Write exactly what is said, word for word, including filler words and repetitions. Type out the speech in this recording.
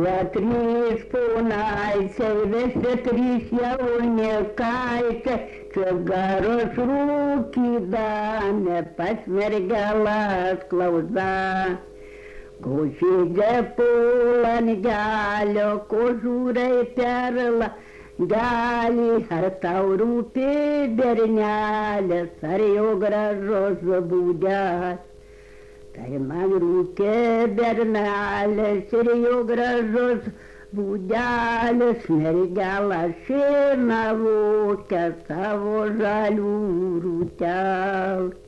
trys punaisiai, visi trys jaunikaičiai, cigaros rūkydami pas mergelas klausa. Kožydė pula ant kelio, kožūrai perla gali, ar tau rūpi bernelis, ar jau gražus būdelis. Tai man rūkė bernelis ir jau gražus būdelis, mergelą šieną rūkė savo žalių rūtelį.